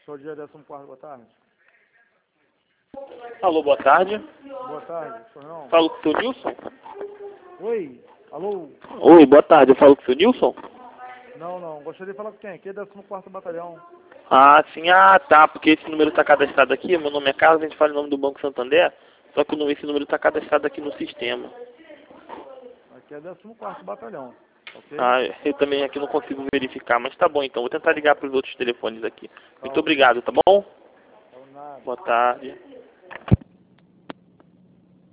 Sou dia 14º, boa tarde. Alô, boa tarde. Boa tarde, senhor não? Falo com o seu Nilson? Oi, alô? Oi, boa tarde. Eu falo com o seu Nilson? Não, gostaria de falar com quem? Aqui é 14º Batalhão. Ah, sim. Ah, tá. Porque esse número está cadastrado aqui. Meu nome é Carlos, a gente fala em nome do Banco Santander. Só que esse número está cadastrado aqui no sistema. Aqui é 14º Batalhão, ok? Ah, eu também aqui não consigo verificar, mas tá bom então. Vou tentar ligar para os outros telefones aqui. Tá Muito ok. obrigado, tá bom? Então, nada. Boa tarde.